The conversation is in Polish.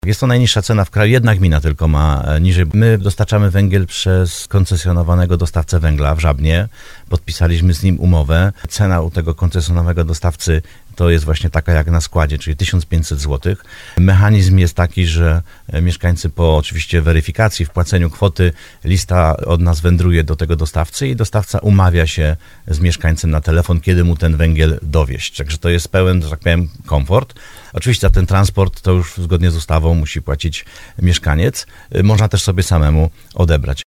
Jest to najniższa cena w kraju, jedna gmina tylko ma niżej. My dostarczamy węgiel przez koncesjonowanego dostawcę węgla w Żabnie. Podpisaliśmy z nim umowę. Cena u tego koncesjonowanego dostawcy to jest właśnie taka jak na składzie, czyli 1500 zł. Mechanizm jest taki, że mieszkańcy po oczywiście weryfikacji, wpłaceniu kwoty, lista od nas wędruje do tego dostawcy i dostawca umawia się z mieszkańcem na telefon, kiedy mu ten węgiel dowieść. Także to jest pełen, że tak powiem, komfort. Oczywiście za ten transport to już zgodnie z ustawą musi płacić mieszkaniec. Można też sobie samemu odebrać.